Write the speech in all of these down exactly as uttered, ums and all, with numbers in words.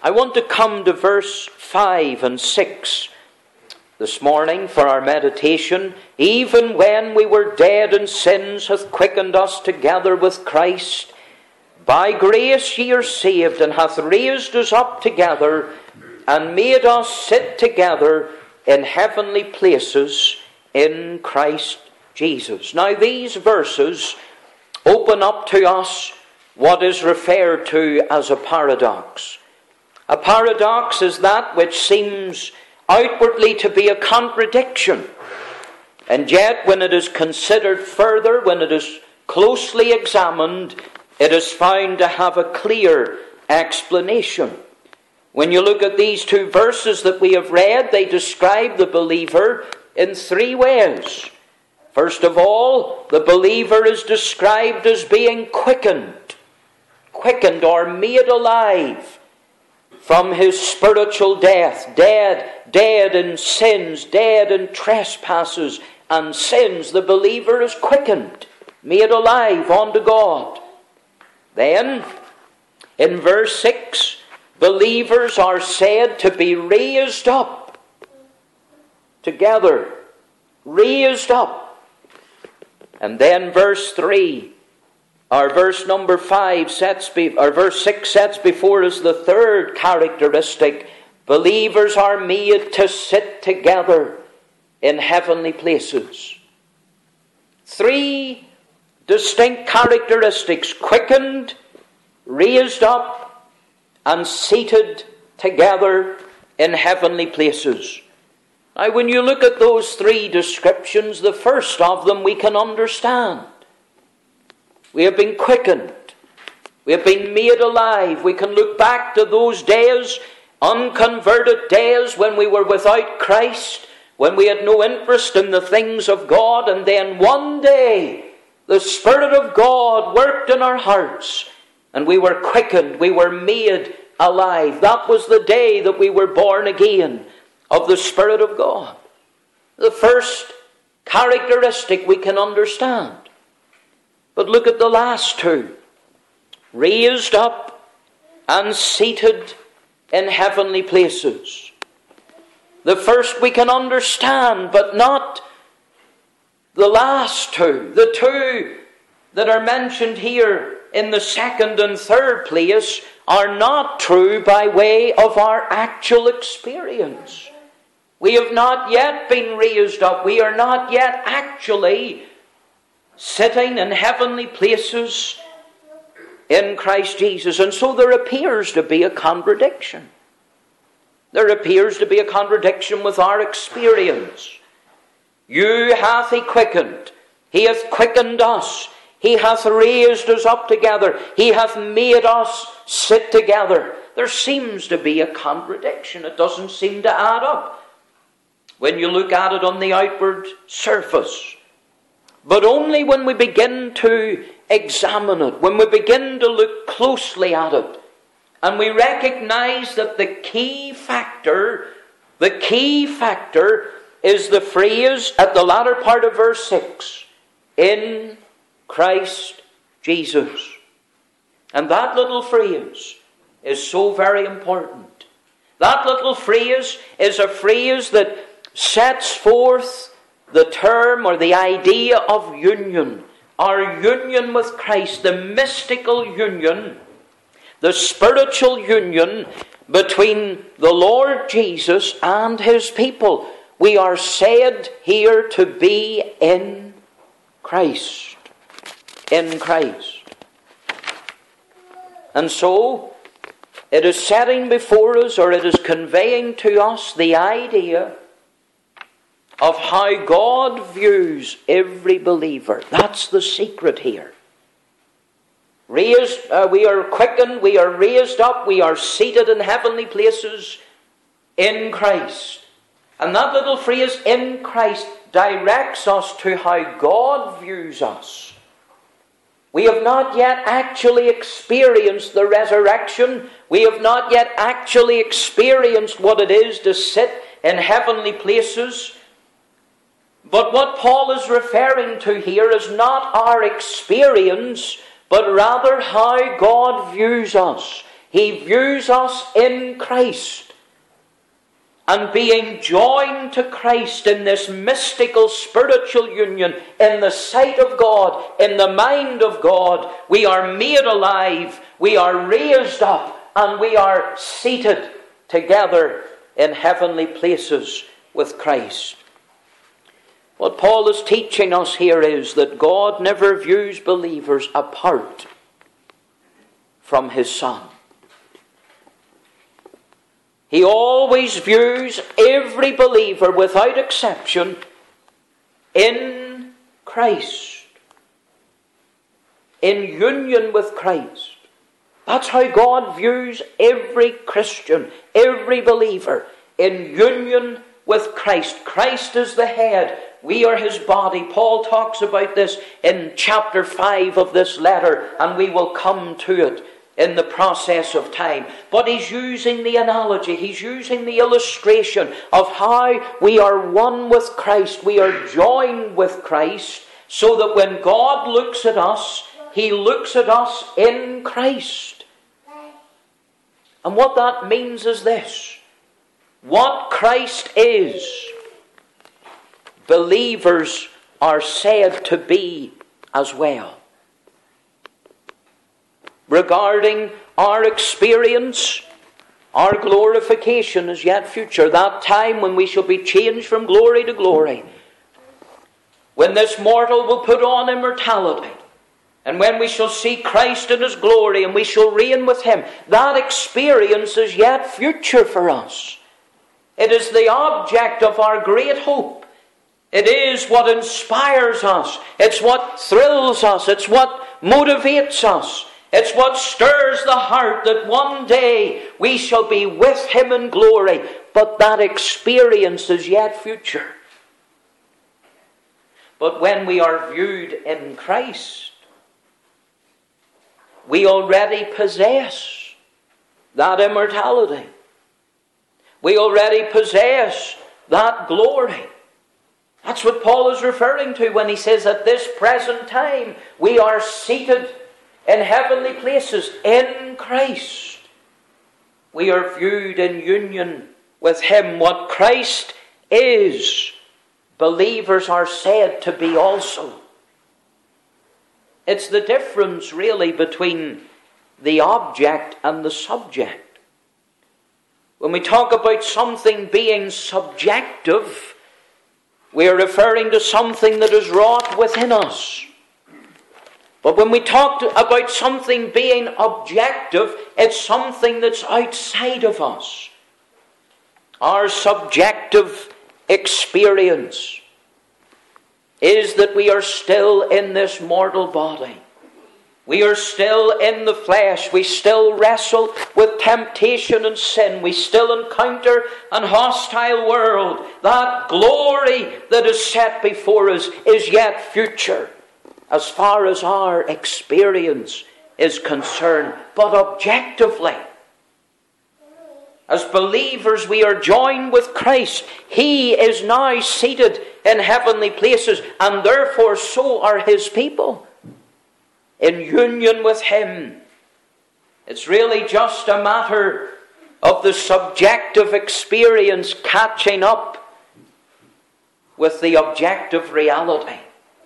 I want to come to verse five and six this morning for our meditation. Even when we were dead in sins, hath quickened us together with Christ. By grace ye are saved, and hath raised us up together, and made us sit together in heavenly places in Christ Jesus. Now these verses open up to us what is referred to as a paradox. A paradox is that which seems outwardly to be a contradiction, and yet when it is considered further, when it is closely examined, it is found to have a clear explanation. When you look at these two verses that we have read, they describe the believer in three ways. First of all, the believer is described as being quickened, quickened or made alive from his spiritual death, dead, dead in sins, dead in trespasses and sins. The believer is quickened, made alive unto God. Then, in verse six, believers are said to be raised up together, raised up. And then verse three, or verse number five sets, be, or verse six sets before us the third characteristic. Believers are made to sit together in heavenly places. Three distinct characteristics: quickened, raised up, and seated together in heavenly places. Now, when you look at those three descriptions, the first of them we can understand. We have been quickened. We have been made alive. We can look back to those days, unconverted days, when we were without Christ, when we had no interest in the things of God, and then one day the Spirit of God worked in our hearts, and we were quickened, we were made alive. That was the day that we were born again of the Spirit of God. The first characteristic we can understand. But look at the last two. Raised up and seated in heavenly places. The first we can understand, but not the last two. The two that are mentioned here in the second and third place are not true by way of our actual experience. We have not yet been raised up. We are not yet actually sitting in heavenly places in Christ Jesus. And so there appears to be a contradiction. There appears to be a contradiction with our experience. You hath he quickened. He hath quickened us. He hath raised us up together. He hath made us sit together. There seems to be a contradiction. It doesn't seem to add up when you look at it on the outward surface. But only when we begin to examine it, when we begin to look closely at it, and we recognize that the key factor, the key factor is the phrase at the latter part of verse six, in Christ Jesus. And that little phrase is so very important. That little phrase is a phrase that sets forth the term or the idea of union. Our union with Christ, the mystical union, the spiritual union between the Lord Jesus and his people. We are said here to be in Christ. In Christ. And so, it is setting before us, or it is conveying to us the idea of how God views every believer. That's the secret here. Raised, uh, we are quickened, we are raised up, we are seated in heavenly places in Christ. And that little phrase, in Christ, directs us to how God views us. We have not yet actually experienced the resurrection. We have not yet actually experienced what it is to sit in heavenly places. But what Paul is referring to here is not our experience, but rather how God views us. He He views us in Christ. And being joined to Christ in this mystical spiritual union, in the sight of God, in the mind of God, we are made alive, we are raised up, and we are seated together in heavenly places with Christ. What Paul is teaching us here is that God never views believers apart from His Son. He always views every believer without exception in Christ, in union with Christ. That's how God views every Christian, every believer, in union with Christ. Christ is the head. We are His body. Paul talks about this in chapter five of this letter, and we will come to it in the process of time. But he's using the analogy, he's using the illustration of how we are one with Christ. We are joined with Christ, so that when God looks at us, He looks at us in Christ. And what that means is this: what Christ is, believers are said to be as well. Regarding our experience, our glorification is yet future. That time when we shall be changed from glory to glory. When this mortal will put on immortality. And when we shall see Christ in His glory and we shall reign with Him. That experience is yet future for us. It is the object of our great hope. It is what inspires us. It's what thrills us. It's what motivates us. It's what stirs the heart that one day we shall be with Him in glory. But that experience is yet future. But when we are viewed in Christ, we already possess that immortality. We already possess that glory. That's what Paul is referring to when he says at this present time we are seated in heavenly places in Christ. We are viewed in union with Him. What Christ is, believers are said to be also. It's the difference really between the object and the subject. When we talk about something being subjective, we are referring to something that is wrought within us. But when we talk to, about something being objective, it's something that's outside of us. Our subjective experience is that we are still in this mortal body. We are still in the flesh. We still wrestle with temptation and sin. We still encounter an hostile world. That glory that is set before us is yet future, as far as our experience is concerned. But objectively, as believers, we are joined with Christ. He is now seated in heavenly places, and therefore so are His people, in union with Him. It's really just a matter of the subjective experience catching up with the objective reality.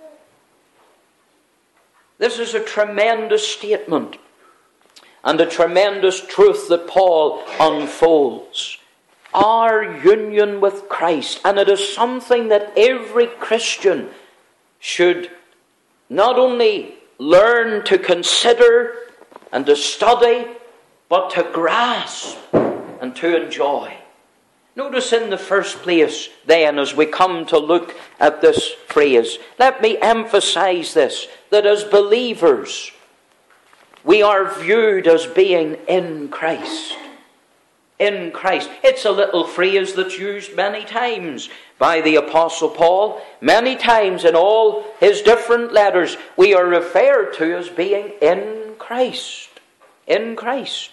This is a tremendous statement and a tremendous truth that Paul unfolds. Our union with Christ. And it is something that every Christian should not only learn to consider and to study, but to grasp and to enjoy. Notice in the first place then, as we come to look at this phrase, let me emphasize this, that as believers, we are viewed as being in Christ. In Christ. It's a little phrase that's used many times by the Apostle Paul. Many times in all his different letters, we are referred to as being in Christ. In Christ.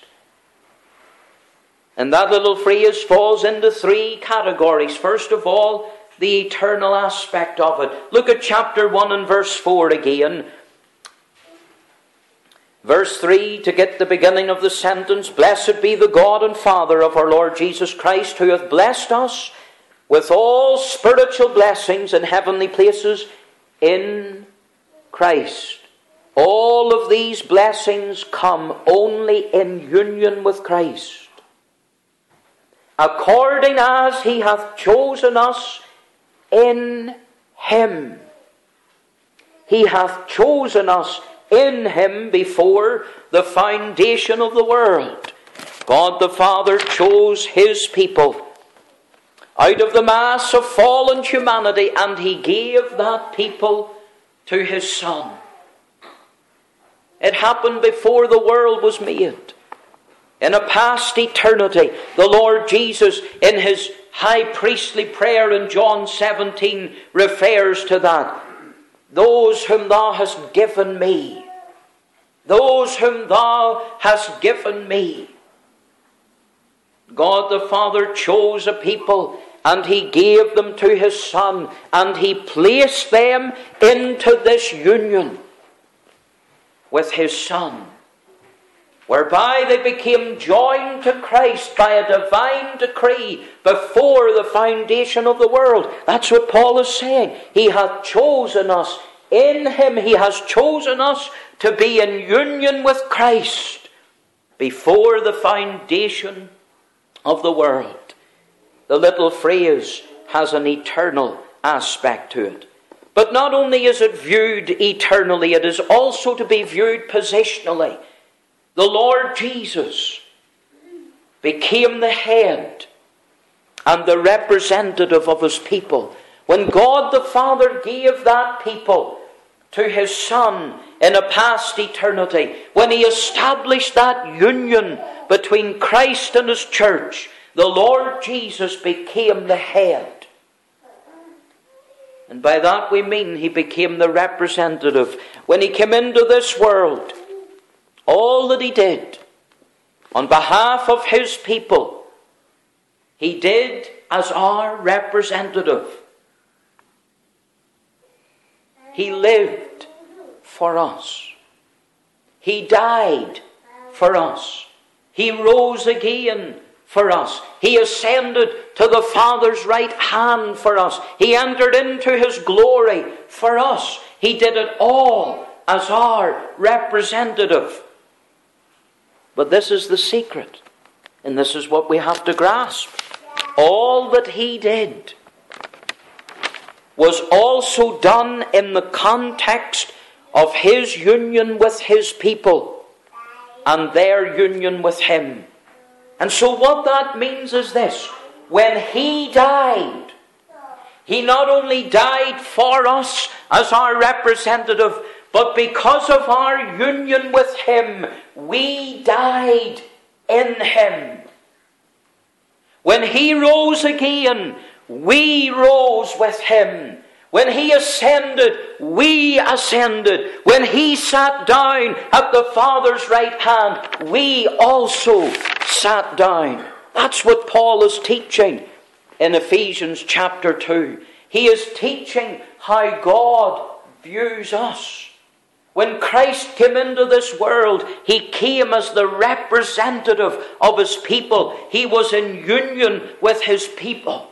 And that little phrase falls into three categories. First of all, the eternal aspect of it. Look at chapter one and verse four again. Verse three, to get the beginning of the sentence, blessed be the God and Father of our Lord Jesus Christ, who hath blessed us with all spiritual blessings in heavenly places in Christ. All of these blessings come only in union with Christ. According as he hath chosen us in him. He hath chosen us in him before the foundation of the world. God the Father chose his people out of the mass of fallen humanity, and he gave that people to his Son. It happened before the world was made. In a past eternity, the Lord Jesus, in his high priestly prayer in John seventeen, refers to that. Those whom thou hast given me. Those whom thou hast given me. God the Father chose a people, and he gave them to his Son, and he placed them into this union with his Son, whereby they became joined to Christ by a divine decree before the foundation of the world. That's what Paul is saying. He hath chosen us in him. He has chosen us to be in union with Christ before the foundation of the world. The little phrase has an eternal aspect to it. But not only is it viewed eternally, it is also to be viewed positionally. The Lord Jesus became the head and the representative of his people. When God the Father gave that people to his Son in a past eternity, when he established that union between Christ and his church, the Lord Jesus became the head. And by that we mean he became the representative. When he came into this world, all that he did on behalf of his people, he did as our representative. He lived for us. He died for us. He rose again for us. He ascended to the Father's right hand for us. He entered into his glory for us. He did it all as our representative. But this is the secret, and this is what we have to grasp. All that he did was also done in the context of his union with his people and their union with him. And so what that means is this: when he died, he not only died for us as our representative, but because of our union with him, we died in him. When he rose again, we rose with him. When he ascended, we ascended. When he sat down at the Father's right hand, we also sat down. That's what Paul is teaching in Ephesians chapter two. He is teaching how God views us. When Christ came into this world, he came as the representative of his people. He was in union with his people.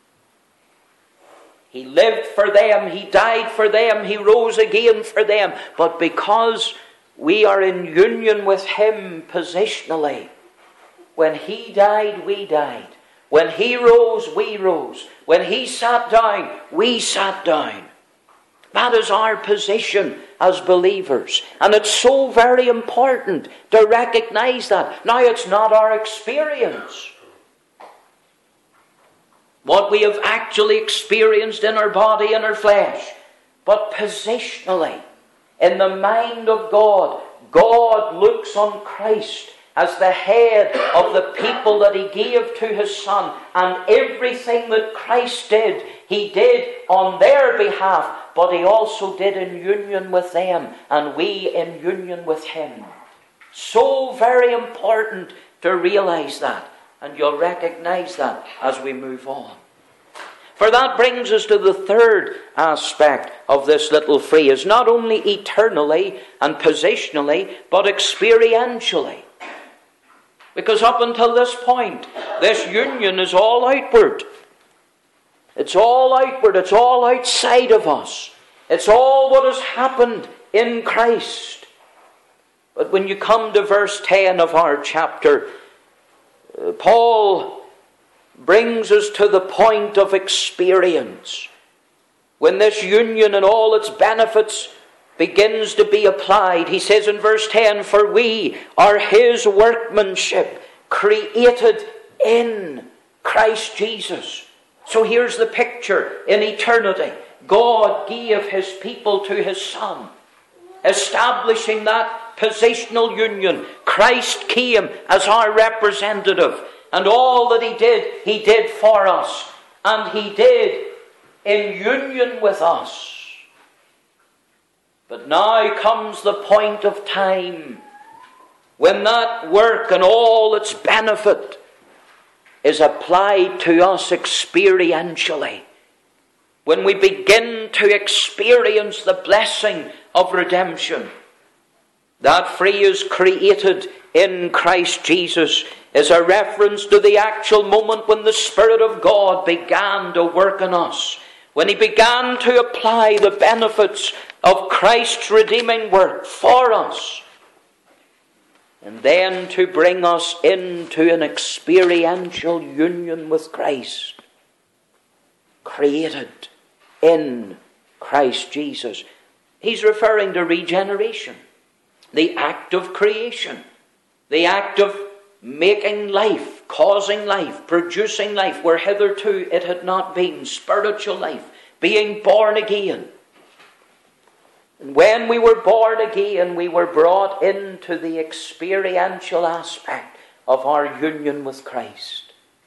He lived for them, he died for them, he rose again for them. But because we are in union with him positionally, when he died, we died. When he rose, we rose. When he sat down, we sat down. That is our position as believers. And it's so very important to recognize that. Now, it's not our experience, what we have actually experienced in our body and our flesh, but positionally, in the mind of God, God looks on Christ as the head of the people that he gave to his Son. And everything that Christ did, he did on their behalf, but he also did in union with them, and we in union with him. So very important to realize that, and you'll recognize that as we move on. For that brings us to the third aspect of this little phrase, not only eternally and positionally, but experientially. Because up until this point, this union is all outward. It's all outward, it's all outside of us. It's all what has happened in Christ. But when you come to verse ten of our chapter, Paul brings us to the point of experience. When this union and all its benefits begins to be applied, he says in verse ten, "For we are his workmanship, created in Christ Jesus." So here's the picture. In eternity, God gave his people to his Son, establishing that positional union. Christ came as our representative, and all that he did, he did for us, and he did in union with us. But now comes the point of time when that work and all its benefit is applied to us experientially. When we begin to experience the blessing of redemption. That phrase, created in Christ Jesus, is a reference to the actual moment when the Spirit of God began to work in us. When he began to apply the benefits of Christ's redeeming work for us. And then to bring us into an experiential union with Christ. Created in Christ Jesus. He's referring to regeneration. The act of creation. The act of making life, causing life, producing life, where hitherto it had not been. Spiritual life, being born again. And when we were born again, we were brought into the experiential aspect of our union with Christ.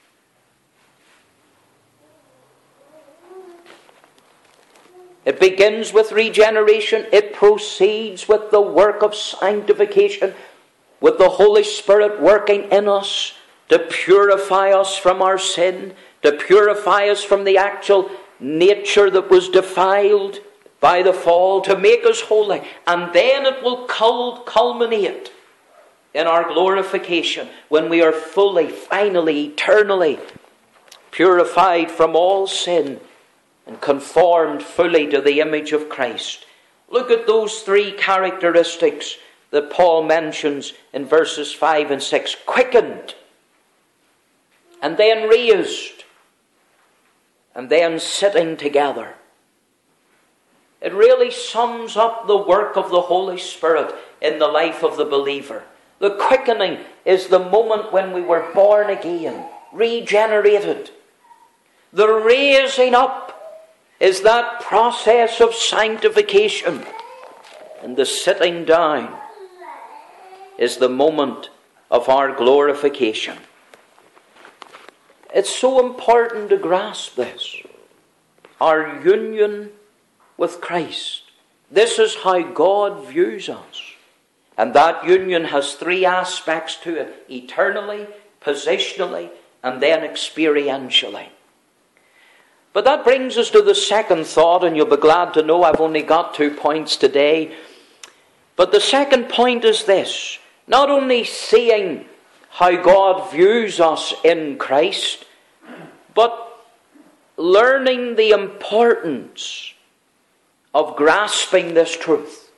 It begins with regeneration. It proceeds with the work of sanctification, with the Holy Spirit working in us to purify us from our sin, to purify us from the actual nature that was defiled by the fall, to make us holy. And then it will culminate in our glorification when we are fully, finally, eternally purified from all sin and conformed fully to the image of Christ. Look at those three characteristics that Paul mentions in verses five and six. Quickened, and then raised, and then sitting together. It really sums up the work of the Holy Spirit in the life of the believer. The quickening is the moment when we were born again, regenerated. The raising up is that process of sanctification. And the sitting down is the moment of our glorification. It's so important to grasp this. Our union with Christ. This is how God views us. And that union has three aspects to it. Eternally, positionally, and then experientially. But that brings us to the second thought, and you'll be glad to know I've only got two points today. But the second point is this. Not only seeing how God views us in Christ, but learning the importance of grasping this truth.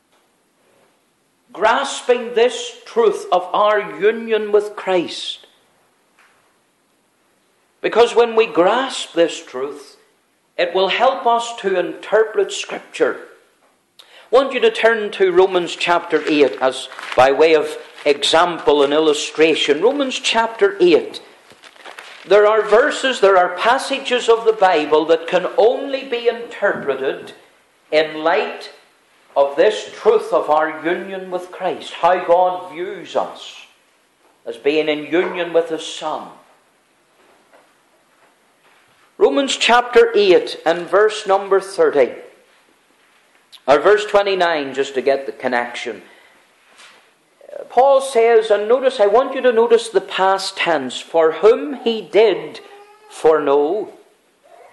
Grasping this truth of our union with Christ. Because when we grasp this truth, it will help us to interpret Scripture. I want you to turn to Romans chapter eight as by way of example and illustration. Romans chapter eight. There are verses, there are passages of the Bible that can only be interpreted in light of this truth of our union with Christ. How God views us as being in union with His Son. Romans chapter eight and verse number thirty. Or verse twenty-nine, just to get the connection. Paul says, and notice, I want you to notice the past tense. For whom He did foreknow,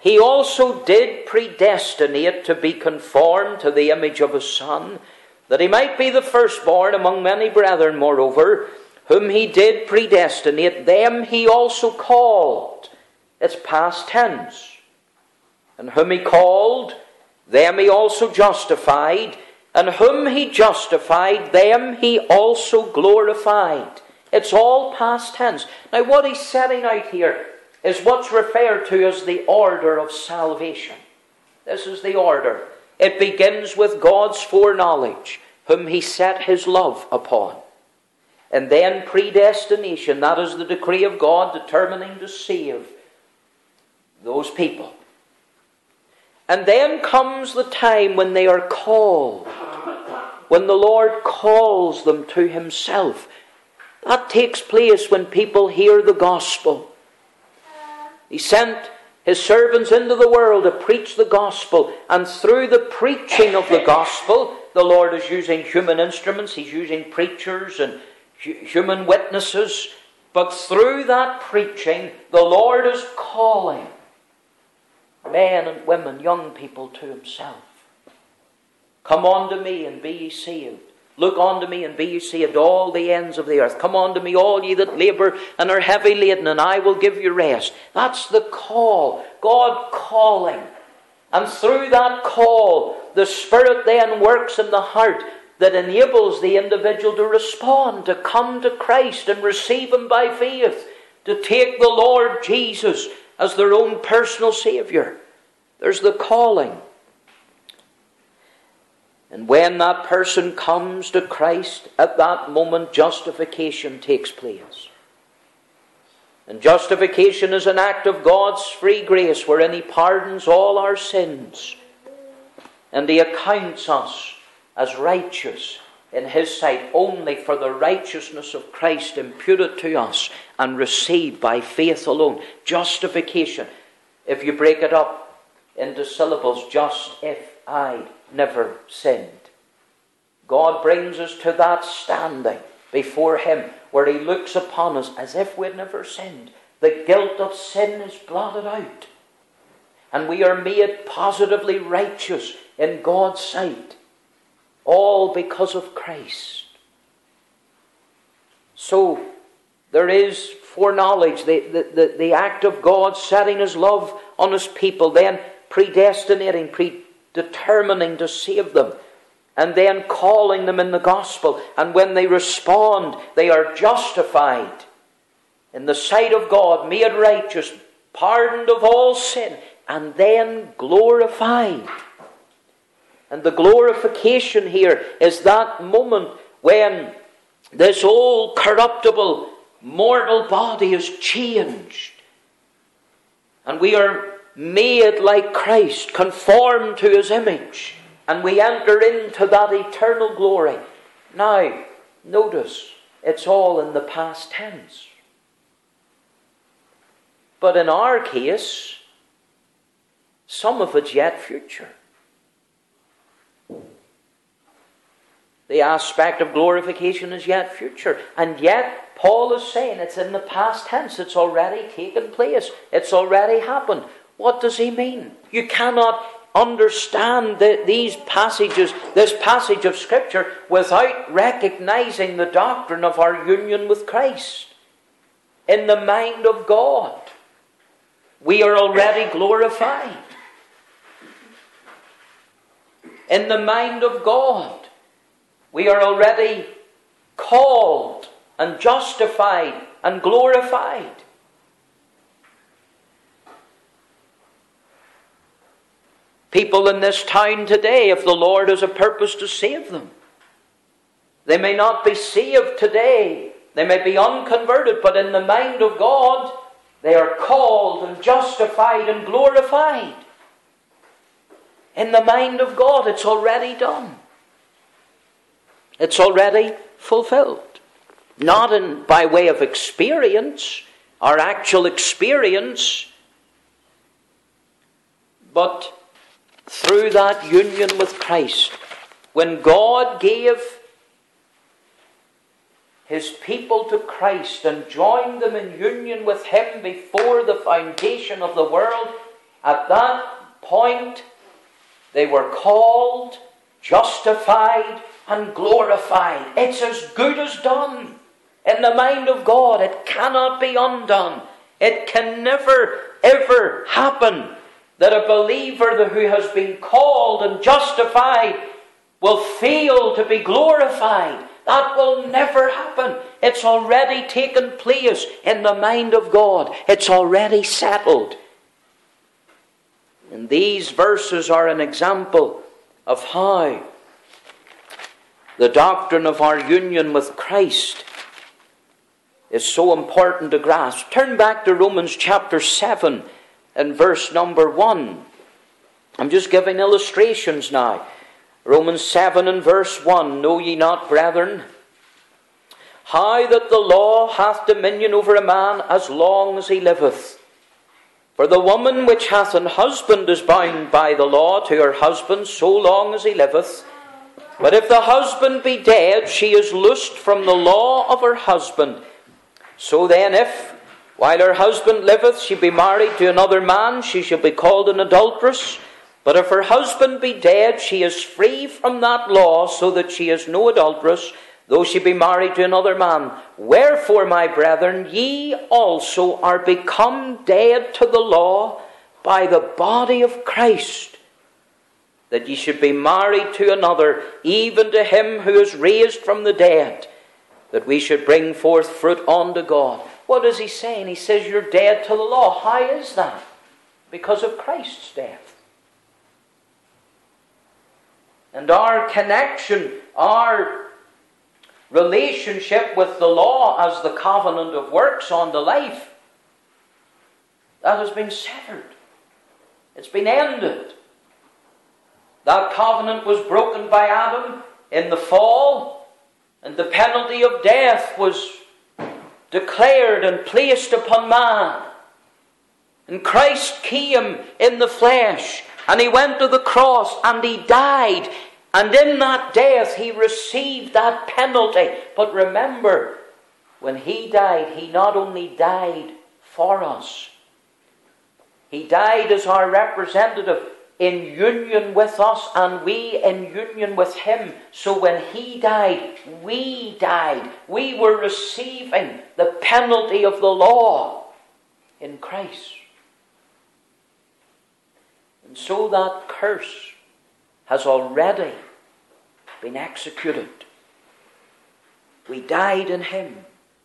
He also did predestinate to be conformed to the image of his Son, that he might be the firstborn among many brethren. Moreover, whom he did predestinate, them he also called. It's past tense. And whom he called, them he also justified. And whom he justified, them he also glorified. It's all past tense. Now what he's setting out here is what's referred to as the order of salvation. This is the order. It begins with God's foreknowledge, whom he set his love upon. And then predestination, that is the decree of God determining to save those people. And then comes the time when they are called, when the Lord calls them to himself. That takes place when people hear the gospel. He sent his servants into the world to preach the gospel, and through the preaching of the gospel, the Lord is using human instruments. He's using preachers and human witnesses. But through that preaching, the Lord is calling men and women, young people, to himself. Come unto me and be ye saved. Look unto me and be ye saved, all the ends of the earth. Come unto me, all ye that labour and are heavy laden, and I will give you rest. That's the call. God calling. And through that call, the Spirit then works in the heart that enables the individual to respond, to come to Christ and receive him by faith, to take the Lord Jesus as their own personal Saviour. There's the calling. And when that person comes to Christ, at that moment justification takes place. And justification is an act of God's free grace wherein he pardons all our sins. And he accounts us as righteous in his sight only for the righteousness of Christ imputed to us and received by faith alone. Justification, if you break it up into syllables, just if I never sinned. God brings us to that standing before him where he looks upon us as if we'd never sinned. The guilt of sin is blotted out. And we are made positively righteous in God's sight. All because of Christ. So, there is foreknowledge, the, the, the, the act of God setting his love on his people, then predestinating, predetermining to save them, and then calling them in the gospel. And when they respond, they are justified in the sight of God, made righteous, pardoned of all sin, and then glorified. And the glorification here is that moment when this old corruptible mortal body is changed. And we are made like Christ, conformed to his image. And we enter into that eternal glory. Now, notice, it's all in the past tense. But in our case, some of it's yet future. The aspect of glorification is yet future. And yet, Paul is saying it's in the past tense. It's already taken place. It's already happened. What does he mean? You cannot understand the, these passages, this passage of Scripture, without recognizing the doctrine of our union with Christ. In the mind of God, we are already glorified. In the mind of God, we are already called and justified and glorified. People in this town today, if the Lord has a purpose to save them, they may not be saved today. They may be unconverted, but in the mind of God, they are called and justified and glorified. In the mind of God, it's already done. It's already fulfilled. Not in by way of experience, or actual experience, but through that union with Christ. When God gave his people to Christ and joined them in union with him before the foundation of the world, At that point, they were called, justified, and glorified. It's as good as done. In the mind of God, it cannot be undone. It can never, ever happen that a believer who has been called and justified will fail to be glorified. That will never happen. It's already taken place in the mind of God. It's already settled. And these verses are an example of how the doctrine of our union with Christ is so important to grasp. Turn back to Romans chapter seven and verse number one. I'm just giving illustrations now. Romans seven and verse one. Know ye not, brethren, how that the law hath dominion over a man as long as he liveth? For the woman which hath an husband is bound by the law to her husband so long as he liveth. But if the husband be dead, she is loosed from the law of her husband. So then, if, while her husband liveth, she be married to another man, she shall be called an adulteress. But if her husband be dead, she is free from that law, so that she is no adulteress, though she be married to another man. Wherefore, my brethren, ye also are become dead to the law by the body of Christ, that ye should be married to another, even to him who is raised from the dead, that we should bring forth fruit unto God. What is he saying? He says you're dead to the law. How is that? Because of Christ's death. And our connection, our relationship with the law as the covenant of works unto life, that has been severed. It's been ended. That covenant was broken by Adam in the fall, and the penalty of death was declared and placed upon man. And Christ came in the flesh, and he went to the cross, and he died. And in that death, he received that penalty. But remember, when he died, he not only died for us, he died as our representative in union with us, and we in union with him. So when he died, we died. We were receiving the penalty of the law in Christ. And so that curse has already been executed. We died in him.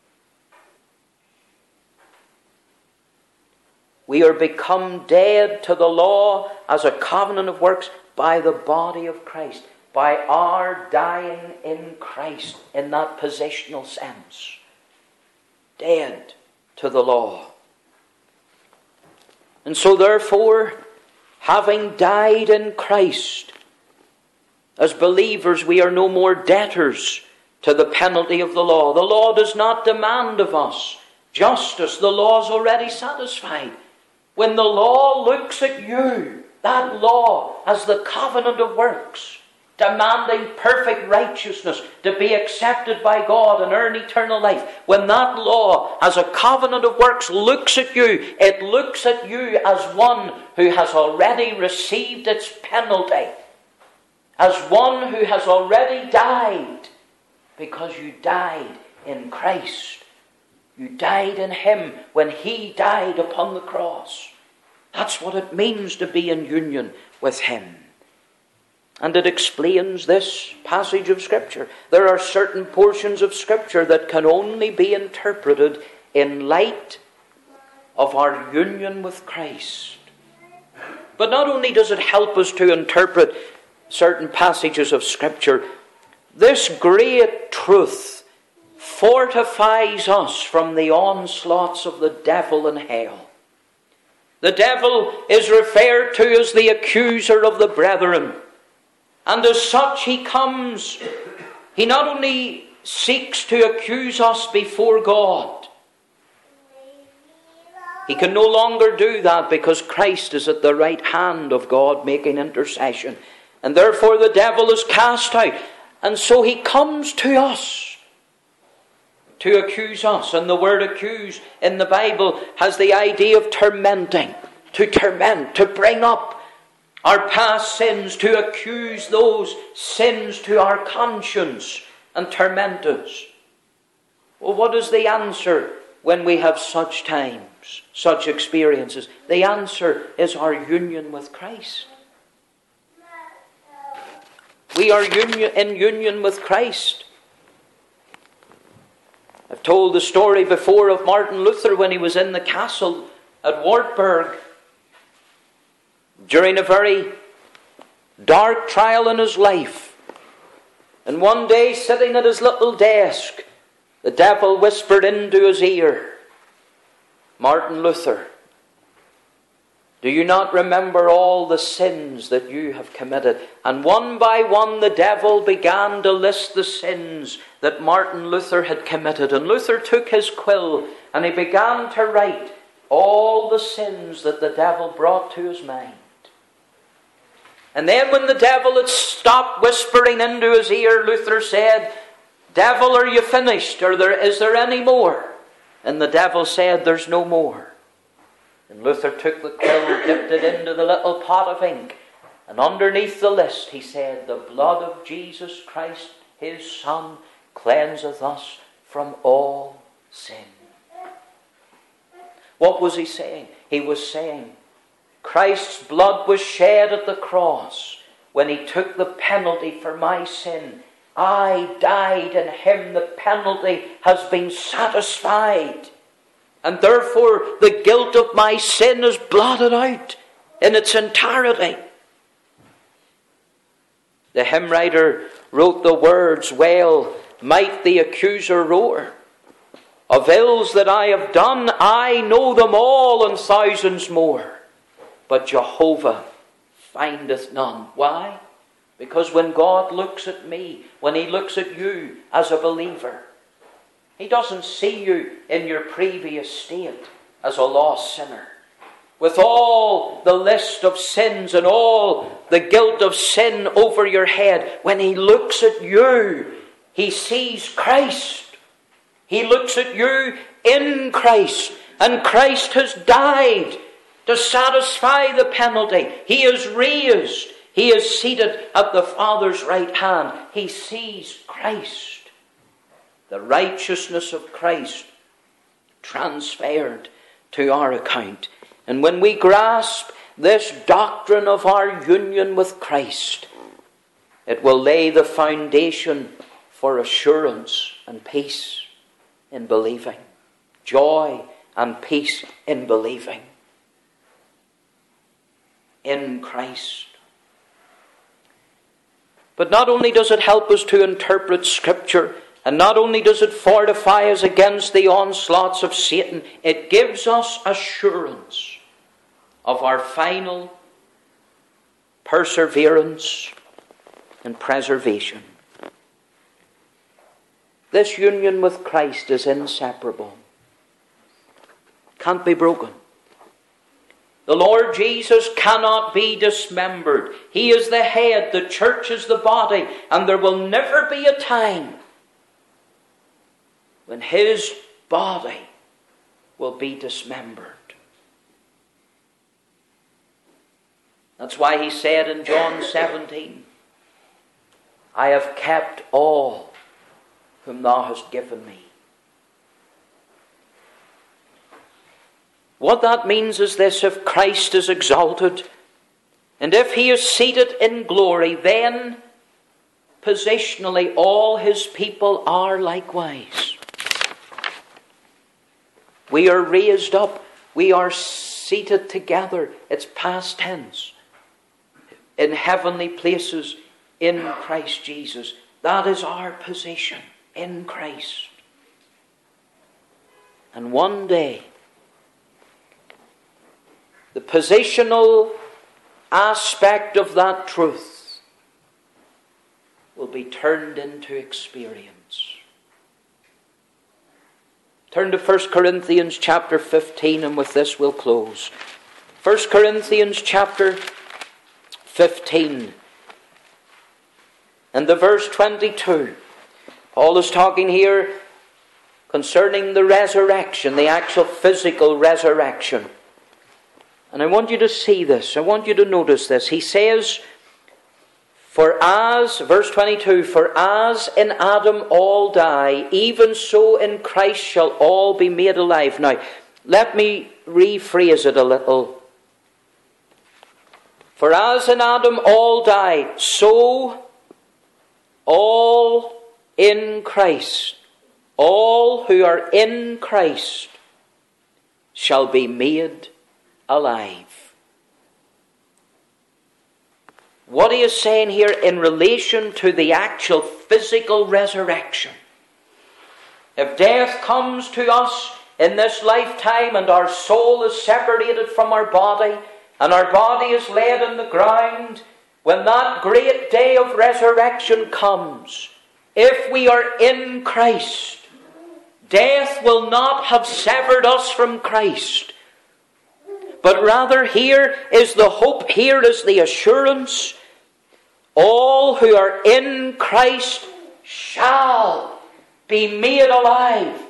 We are become dead to the law as a covenant of works by the body of Christ, by our dying in Christ in that positional sense. Dead to the law. And so therefore, having died in Christ, as believers we are no more debtors to the penalty of the law. The law does not demand of us justice. The law is already satisfied. When the law looks at you, that law as the covenant of works, demanding perfect righteousness to be accepted by God and earn eternal life, when that law as a covenant of works looks at you, it looks at you as one who has already received its penalty, as one who has already died, because you died in Christ. You died in him when he died upon the cross. That's what it means to be in union with him. And it explains this passage of Scripture. There are certain portions of Scripture that can only be interpreted in light of our union with Christ. But not only does it help us to interpret certain passages of Scripture, this great truth fortifies us from the onslaughts of the devil and hell. The devil is referred to as the accuser of the brethren. And as such he comes, he not only seeks to accuse us before God. He can no longer do that because Christ is at the right hand of God making intercession. And therefore the devil is cast out. And so he comes to us to accuse us. And the word accuse in the Bible has the idea of tormenting. to torment, to bring up our past sins, to accuse those sins to our conscience and torment us. Well, what is the answer when we have such times, such experiences? The answer is our union with Christ. We are union, in union with Christ. I've told the story before of Martin Luther when he was in the castle at Wartburg during a very dark trial in his life. And one day, sitting at his little desk, the devil whispered into his ear, "Martin Luther, do you not remember all the sins that you have committed?" And one by one the devil began to list the sins that Martin Luther had committed. And Luther took his quill and he began to write all the sins that the devil brought to his mind. And then when the devil had stopped whispering into his ear, Luther said, "Devil, are you finished? Or there, is there any more?" And the devil said, "There's no more." And Luther took the quill, dipped it into the little pot of ink, and underneath the list he said, "The blood of Jesus Christ, his Son, cleanseth us from all sin." What was he saying? He was saying, Christ's blood was shed at the cross when he took the penalty for my sin. I died in him. The penalty has been satisfied. And therefore the guilt of my sin is blotted out in its entirety. The hymn writer wrote the words, "Well might the accuser roar. Of ills that I have done, I know them all and thousands more. But Jehovah findeth none." Why? Because when God looks at me, when he looks at you as a believer, he doesn't see you in your previous state as a lost sinner, with all the list of sins and all the guilt of sin over your head. When he looks at you, he sees Christ. He looks at you in Christ, and Christ has died to satisfy the penalty. He is raised. He is seated at the Father's right hand. He sees Christ. The righteousness of Christ transferred to our account. And when we grasp this doctrine of our union with Christ, it will lay the foundation for assurance and peace in believing. Joy and peace in believing in Christ. But not only does it help us to interpret Scripture, and not only does it fortify us against the onslaughts of Satan, it gives us assurance of our final perseverance and preservation. This union with Christ is inseparable. Can't be broken. The Lord Jesus cannot be dismembered. He is the head, the church is the body, and there will never be a time when his body will be dismembered. That's why he said in John seventeen, "I have kept all whom thou hast given me." What that means is this: if Christ is exalted, and if he is seated in glory, then positionally all his people are likewise. We are raised up. We are seated together. It's past tense. In heavenly places in Christ Jesus. That is our position in Christ. And one day, the positional aspect of that truth will be turned into experience. Turn to First Corinthians chapter fifteen, and with this we'll close. First Corinthians chapter fifteen and the verse twenty-two. Paul is talking here concerning the resurrection, the actual physical resurrection. And I want you to see this. I want you to notice this. He says, for as, verse twenty-two, for as in Adam all die, even so in Christ shall all be made alive. Now, let me rephrase it a little. For as in Adam all die, so all in Christ, all who are in Christ, shall be made alive. What he is saying here in relation to the actual physical resurrection. If death comes to us in this lifetime and our soul is separated from our body and our body is laid in the ground, when that great day of resurrection comes, if we are in Christ, death will not have severed us from Christ. But rather, here is the hope, here is the assurance. All who are in Christ shall be made alive,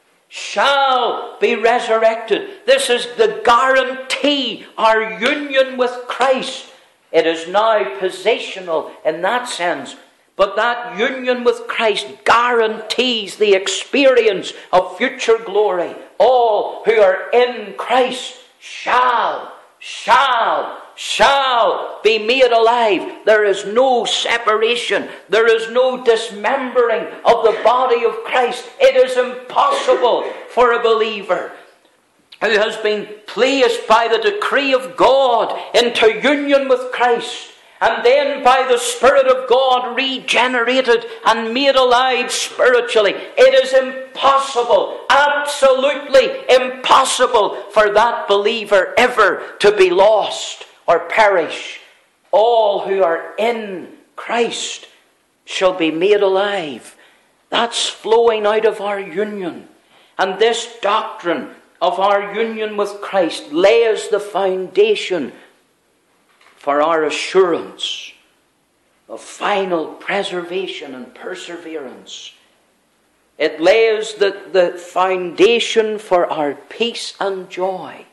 shall be resurrected. This is the guarantee, our union with Christ. It is now positional in that sense. But that union with Christ guarantees the experience of future glory. All who are in Christ shall, shall, shall be made alive. There is no separation. There is no dismembering of the body of Christ. It is impossible for a believer who has been placed by the decree of God into union with Christ, and then by the Spirit of God regenerated and made alive spiritually. It is impossible, absolutely impossible for that believer ever to be lost or perish. All who are in Christ shall be made alive. That's flowing out of our union. And this doctrine of our union with Christ lays the foundation for our assurance of final preservation and perseverance. It lays the, the foundation for our peace and joy.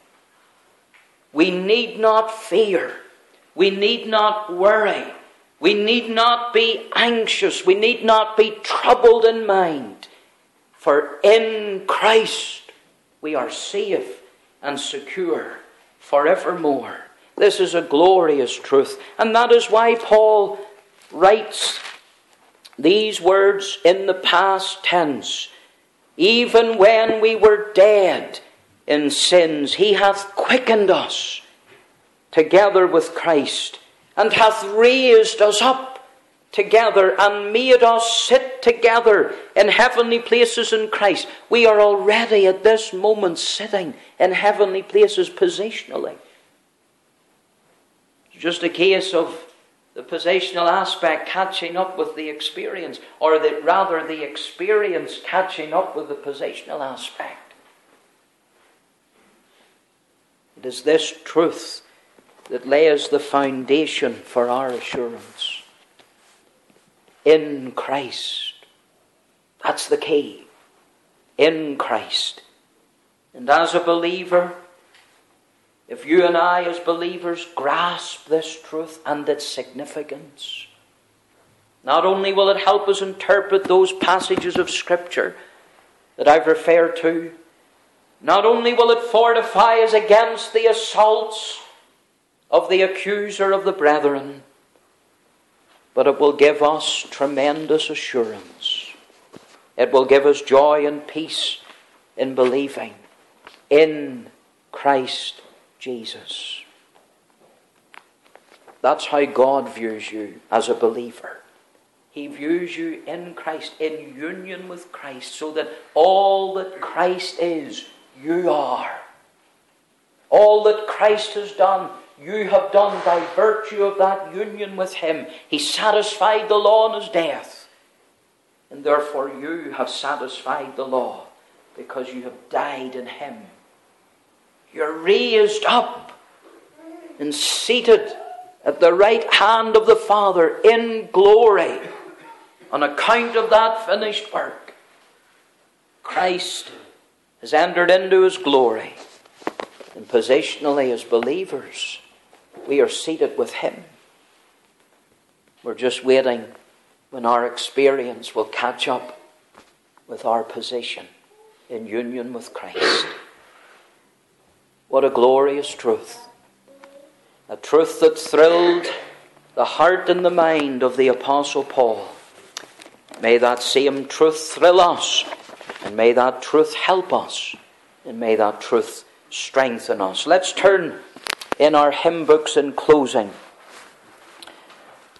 We need not fear. We need not worry. We need not be anxious. We need not be troubled in mind. For in Christ we are safe and secure forevermore. This is a glorious truth. And that is why Paul writes these words in the past tense. Even when we were dead in sins, he hath quickened us together with Christ, and hath raised us up together, and made us sit together in heavenly places in Christ. We are already at this moment sitting in heavenly places positionally. Just a case of the positional aspect catching up with the experience, or that rather the experience catching up with the positional aspect. It is this truth that lays the foundation for our assurance. In Christ. That's the key. In Christ. And as a believer, if you and I as believers grasp this truth and its significance, not only will it help us interpret those passages of Scripture that I've referred to, not only will it fortify us against the assaults of the accuser of the brethren, but it will give us tremendous assurance. It will give us joy and peace in believing in Christ Jesus. That's how God views you as a believer. He views you in Christ, in union with Christ, so that all that Christ is, you are. All that Christ has done, you have done by virtue of that union with Him. He satisfied the law in His death. And therefore you have satisfied the law because you have died in Him. You're raised up and seated at the right hand of the Father in glory on account of that finished work. Christ has entered into His glory. And positionally as believers, we are seated with Him. We're just waiting when our experience will catch up with our position in union with Christ. What a glorious truth. A truth that thrilled the heart and the mind of the Apostle Paul. May that same truth thrill us, and may that truth help us, and may that truth strengthen us. Let's turn in our hymn books in closing